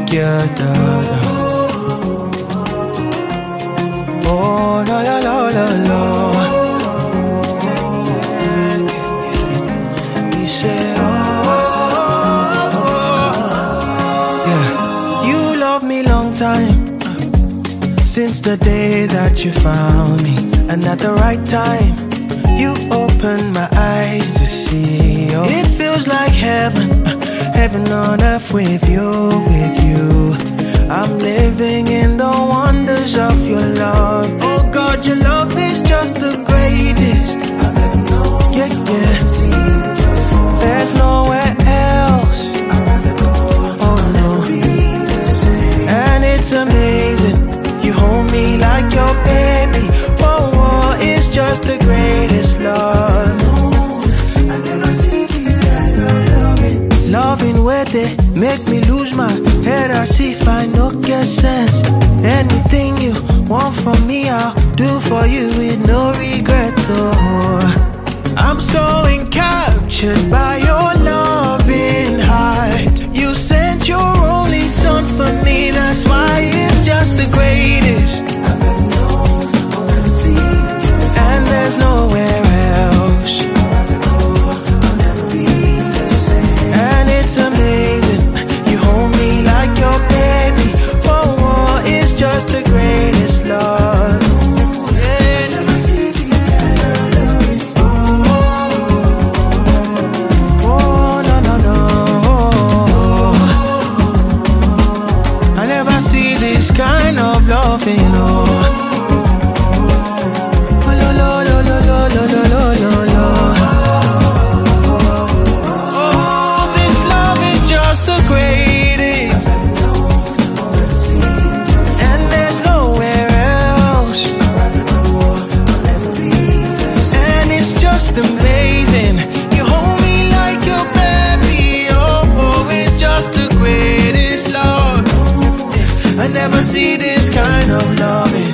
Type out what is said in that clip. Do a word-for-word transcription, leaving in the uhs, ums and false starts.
together. Oh, la la la la la. We say, oh, yeah. You love me long time, since the day that you found me, and at the right time, you opened my eyes to see. Oh, it feels like heaven, heaven on earth with you, with you. I'm living in the wonders of your love. Oh God, your love is just the greatest I've ever known. Yeah, yeah. There's nowhere else I'd rather go. Oh no. And it's amazing, you hold me like your baby. Oh, oh, it's just the greatest love. I never see this kind of loving. Loving where they make me lose my head. I see if I no get sense. Anything you want from me, I'll do for you with no regret. Oh, I'm so encaptured by your loving heart. You sent your only son for me. That's why it's just the greatest I've ever known or ever seen. And there's nowhere else I'd rather go. I'll never be the same. And it's amazing, you hold me like your baby. Oh, oh, it's just the greatest love. Yeah, never see this kind of love. Oh, oh, no, no, no. I never see this kind of loving. Oh, oh, lo, lo, lo, lo, lo, lo, lo, lo, lo. Oh, this love is just the greatest, and there's nowhere else. And it's just amazing, you hold me like your baby. Oh, oh, it's just the greatest love. I never see this kind of loving.